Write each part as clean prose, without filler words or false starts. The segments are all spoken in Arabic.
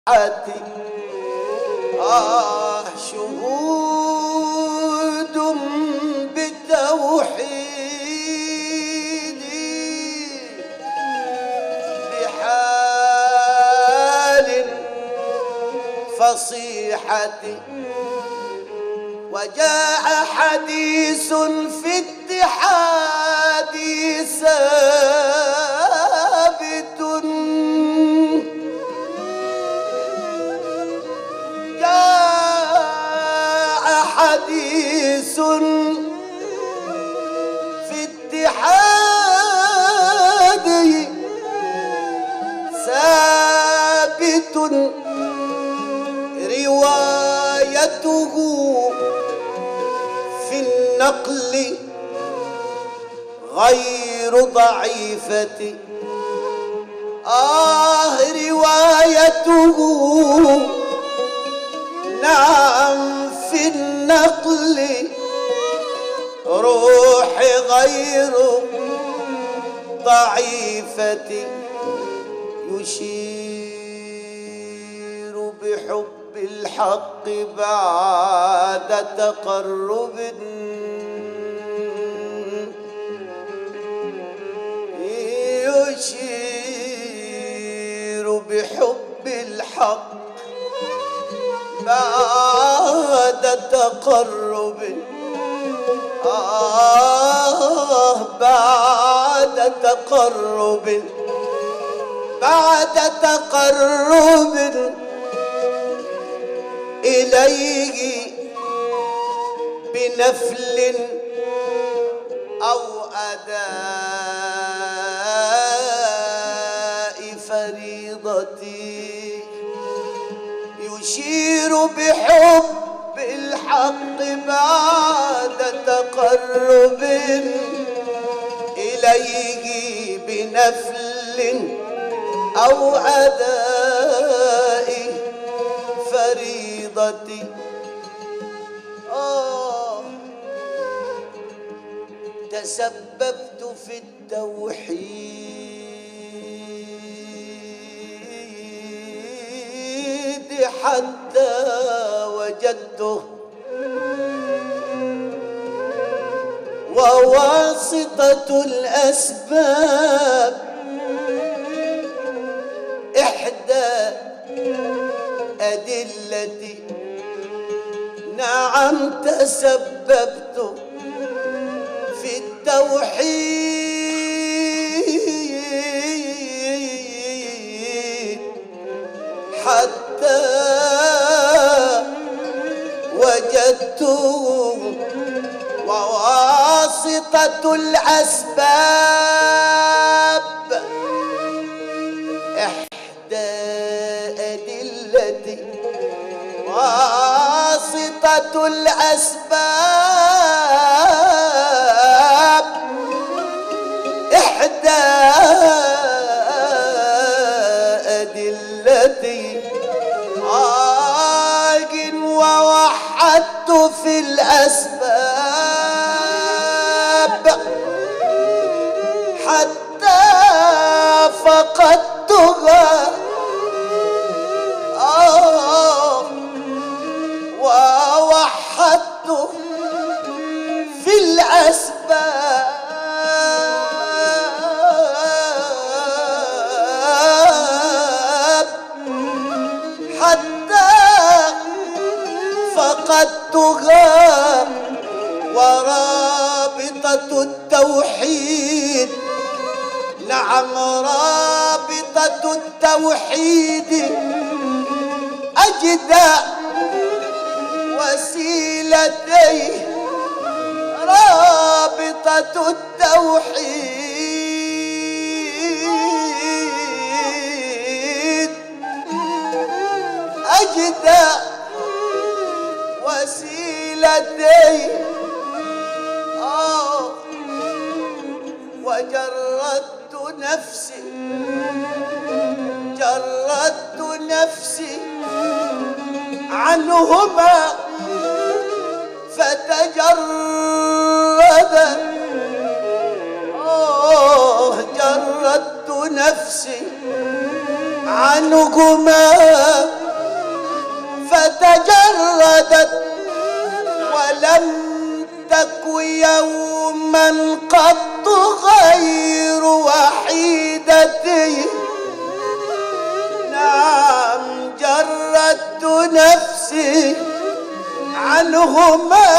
شهود بتوحيدي بحال فصيحة، وجاء حديث في اتحادي ثابت، جاء حديث في اتحادي ثابت، روايته في النقل غير ضعيفة. روايته نعم في النقل روح غير ضعيفة، يشير بحب الحق بعد تقرب، يشير بحب الحق بعد تقرب، بعد تقرب، بعد تقرب إليه بنفل أو أداء فريضتي، يشير بحب الحق بعد تقرب إليه بنفل أو أداء فريضتي. تسببت في التوحيد حتى وجدته، وواسطة الأسباب إحدى أدلتي. نعم تسببت في التوحيد حتى وجدته، وواسطة الأسباب إحدى أدلتي، واسطة الأسباب إحدى أدلتي. ووحدت في الأسباب حتى فقدتها، ووحدت في الأسباب حتى فقدتها، ورابطة التوحيد، نعم رابطة التوحيد أجدى وسيلتي، رابطة التوحيد أجدى وسيلتي. وجردت نفسي، جردت نفسي عنهما فتجرد، جردت نفسي عنهما تجردت ولم تك يوما قط غير وحيدتي. نعم جردت نفسي عنهما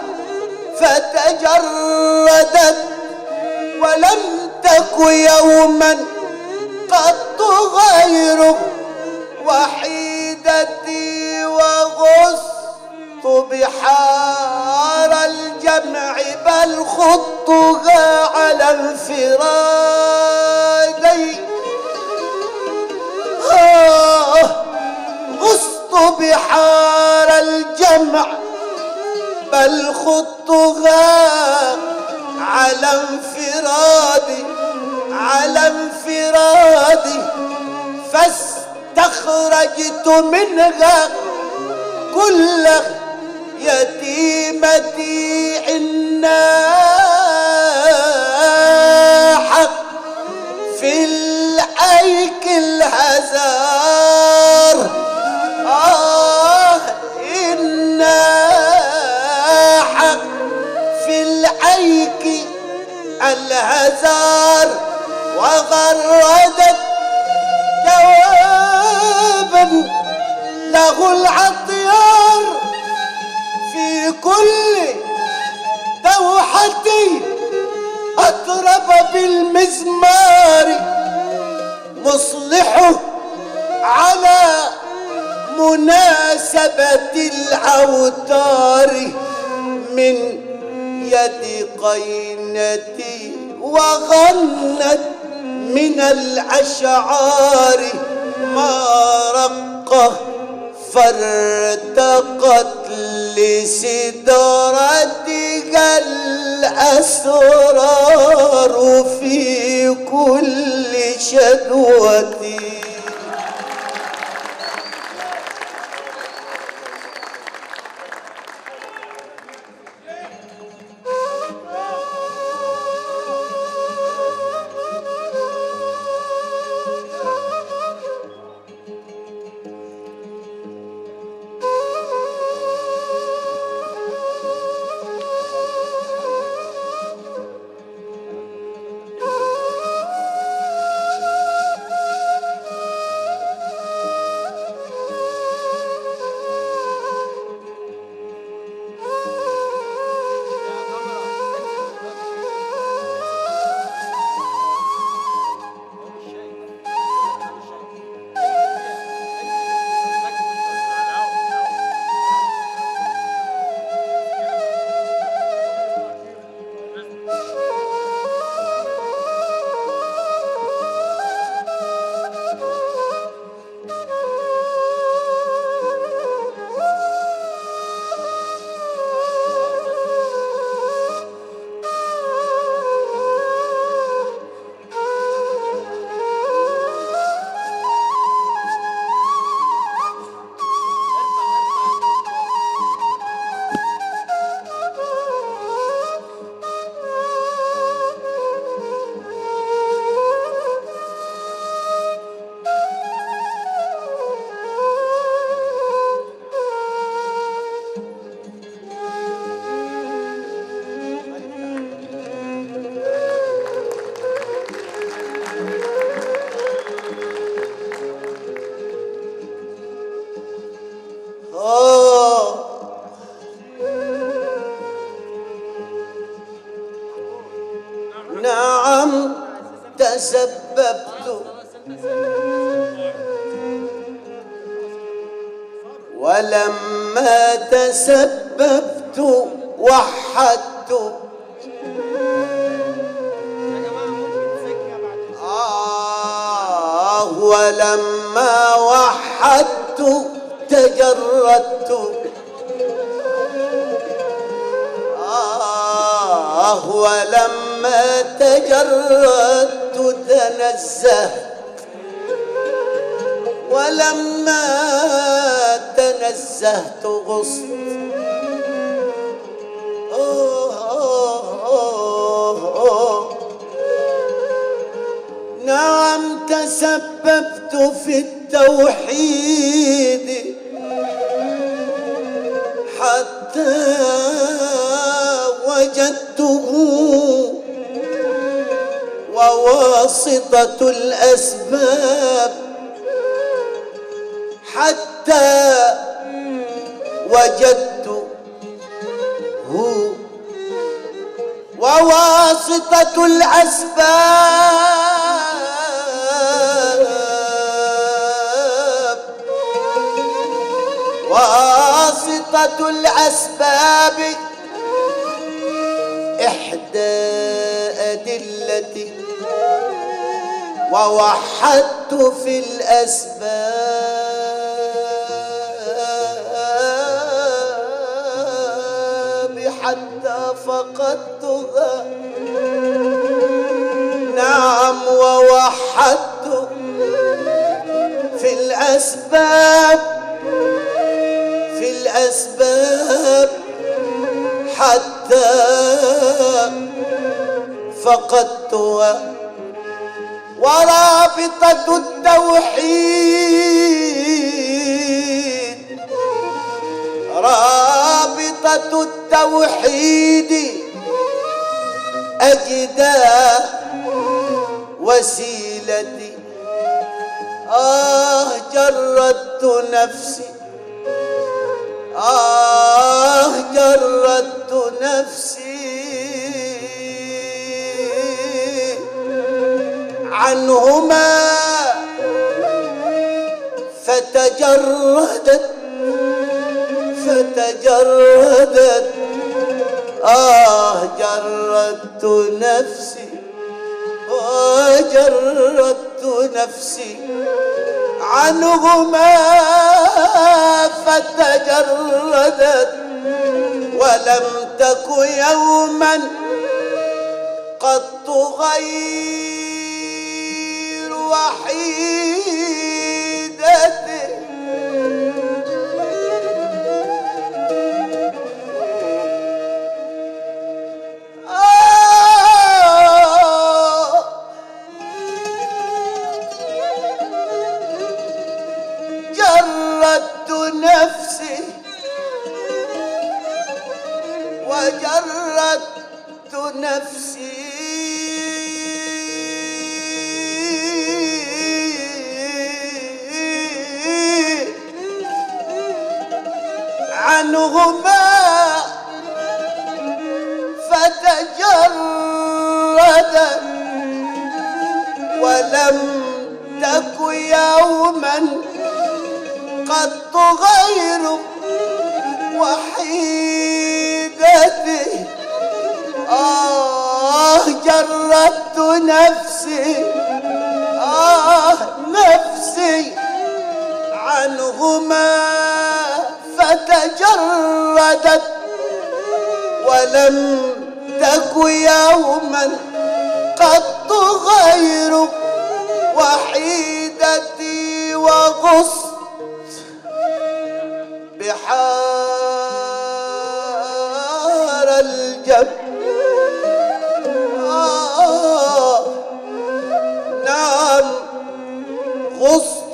فتجردت ولم تك يوما قط غير وحيدتي. وغصت بحار الجمع بل خضتها على انفرادي. غصت بحار الجمع بل خضتها على انفرادي على انفرادي. فاستخرجت منها كل يتيمتي الناحة في الأيك الهزار. الناحة في الأيك الهزار. وغردت جوابا له العطيار في كل دوحتي أطرب بالمزمار. مصلحه على مناسبة الأوتار من يد قينتي. وغنت من الأشعار ما رقه فارتقت لسدرتها الأسرار في كل شدوتي. نعم تسببت ولما تسببت وحدت ولما وحدت تجردت ولما تجردت تنزهت ولما تنزهت غصت نعم تسببت في التوحيد وواسطة الأسباب حتى وجدته، وواسطة الأسباب، واسطة الأسباب إحدى أدلتي، ووحدت في الأسباب حتى فقدتها. نعم ووحدت في الأسباب، في الأسباب حتى فقدتها. ورابطة التوحيد، رابطة التوحيد أجدى وسيلتي. جردت نفسي، جردت نفسي عنهما فتجردت، فتجردت. جردت نفسي، وجردت نفسي عنهما فتجردت. ولم تك يوما قط غير وحيدتي. جردت نفسي وجردت نفسي عنهما فتجردت. ولم تك يوما قط غير وحيدتي. جردت نفسي، نفسي عنهما فتجردت. ولم تك يوما قط غير وحيدتي. وغصت بحار الجبل، نعم غصت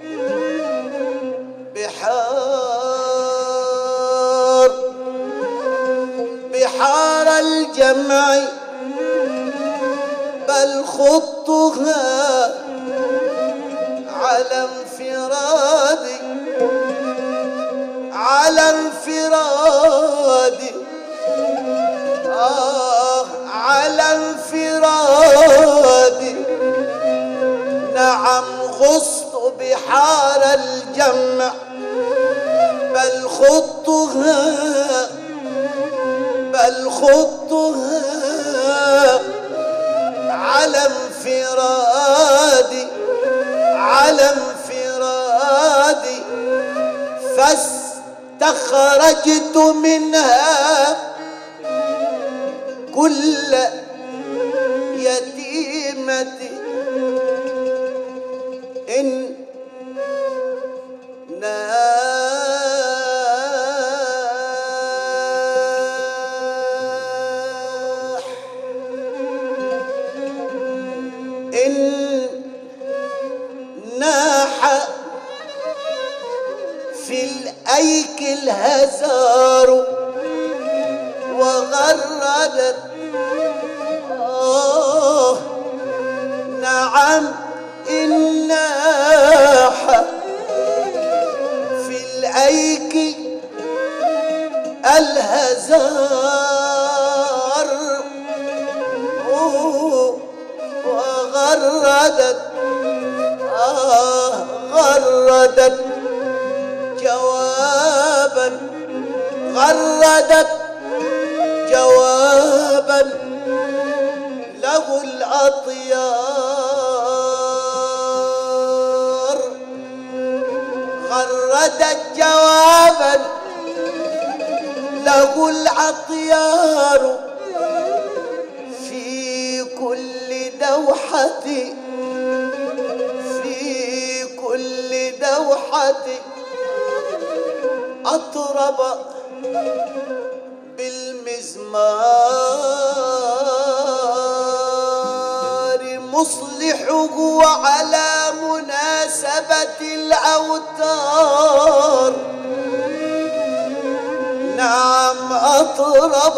بحار الجمع، بل خضتها على انفرادي، على انفرادي. على انفرادي. نعم غصت بحار الجمع، بل خضتها، بل خضتها على انفرادي، على انفرادي. فاستخرجت منها كل يتيمة إن ناح في الأيك الهزار وغردت نعم الناحة في الأيك الهزار وغردت غردت جوابا غردت جوابا له الأطيار غردت جوابا له الأطيار في كل دوحة في كل دوحة أطرب بالمزمار مصلحه على مناسبة الأوتار نعم أطرب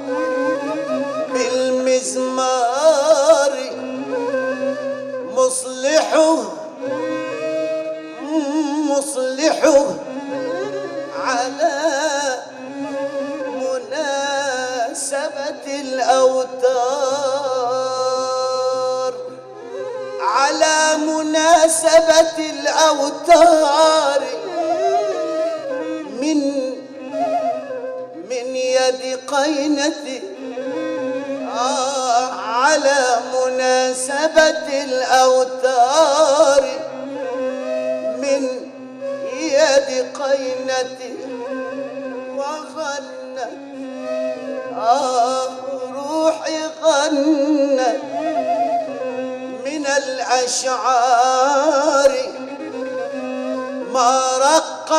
بالمزمار مصلحه على مناسبة الأوتار على مناسبة الأوتار من يد قينتي على مناسبة الأوتار من يد قينتي وغنت روحي غنت من الأشعار ما رق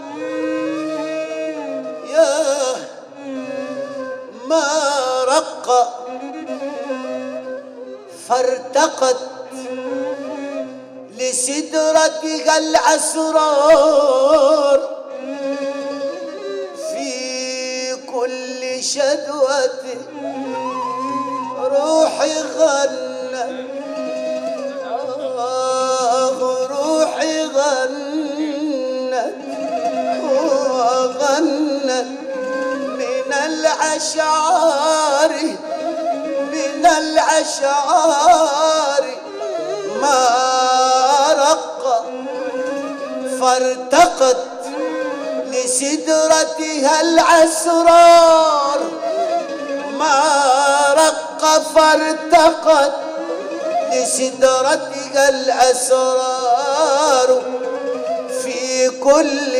يا ما رق فارتقت لسدرتها الأسرار في كل شدوة روحي غنت روحي غنت وغنت من الأشعار من الأشعار ما رق فارتقت لسدرتها الأسرار ما رق فارتقت لسدرتها الأسرار في كل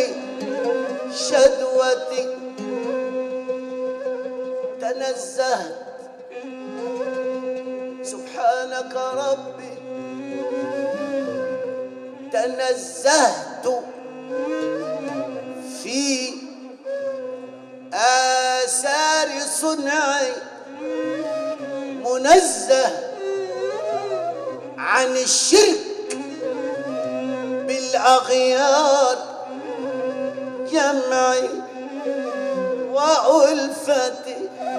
شدوة تنزهت سبحانك ربي تنزهت في آثار صنعي منزه عن الشرك بالأغيار جمعي وألفتي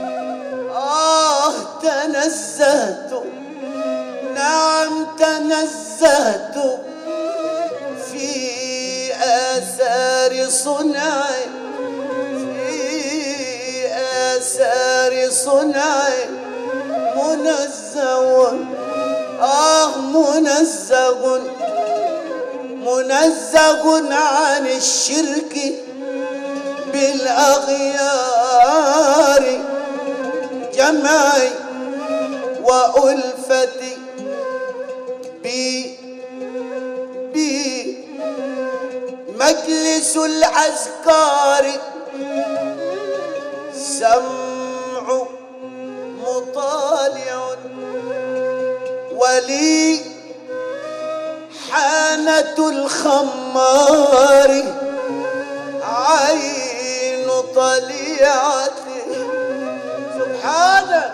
تنزهت نعم تنزهت في آثار صنعي في آثار صنعي منزه منزه عن الشرك بالأغيار جمعي وألفتي مجلس الأذكار سمع مطالع ولي حانة الخمار عين طليعتي سبحانك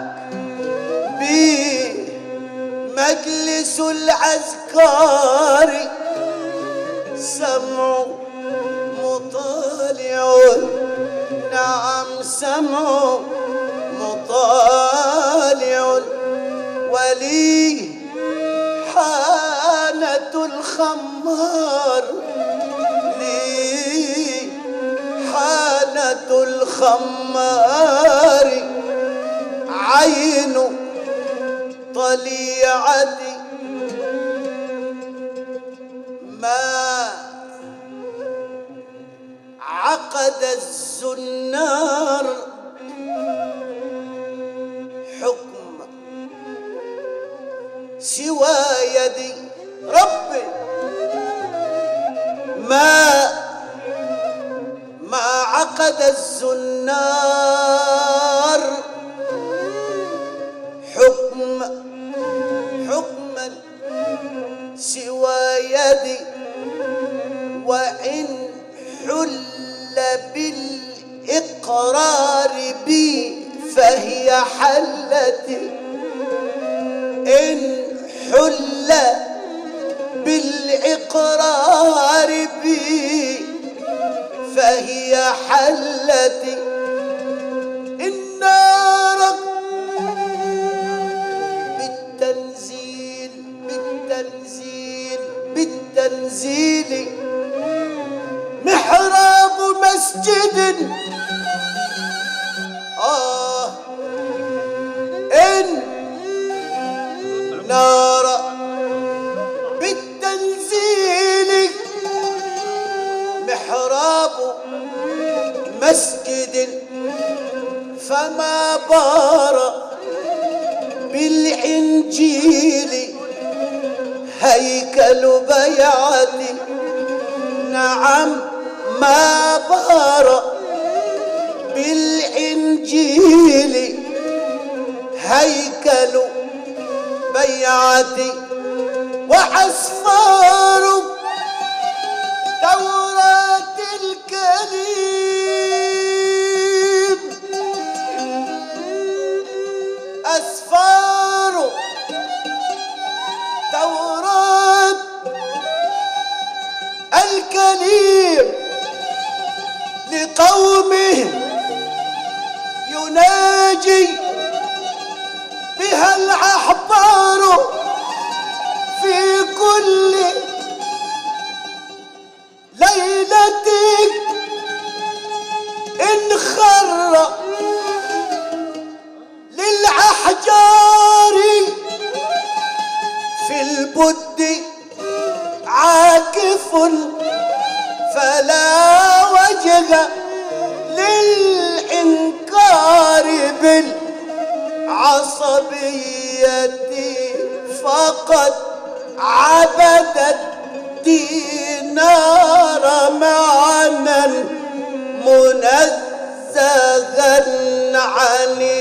بمجلس الأذكار سمع مطالع نعم سمع مطالع ولي حانة الخمار لي حانة الخمار عين طليعتي ما عقد الزنار حكم سوى يدي ربي ما عقد الزنار حكما سوى يدي وإن حل بالإقرار بي فهي حلتي إن حل بالإقرار بي فهي حلتي النار بالتنزيل محراب مسجد إن نار بالتنزيل محراب مسجد فما بار بالإنجيل هيكل بيعتي نعم ما بار بالإنجيل هيكل بيعتي وأسفار توراة الكريم أسفار توراة الكريم لقومه يناجي بها الأحبار في كل ليلة إن خر للأحجار في البد عاكف فلا وجه للإنكار بالعصبية فقد عبد الدينار معنى منزها عن